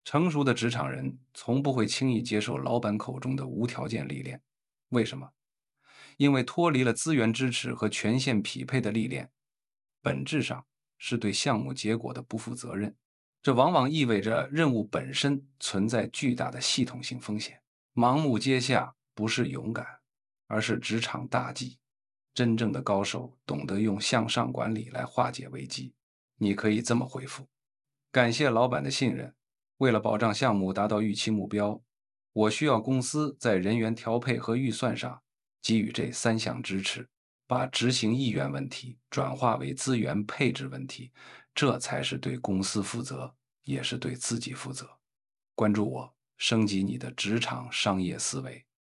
成熟的职场人从不会轻易接受老板口中的无条件历练。为什么？因为脱离了资源支持和权限匹配的历练，本质上是对项目结果的不负责任。这往往意味着任务本身存在巨大的系统性风险。盲目接下不是勇敢，而是职场大忌。真正的高手懂得用向上管理来化解危机。你可以这么回复：感谢老板的信任，为了保障项目达到预期目标，我需要公司在人员调配和预算上给予这3项支持，把执行意愿问题转化为资源配置问题，这才是对公司负责，也是对自己负责。关注我，升级你的职场商业思维。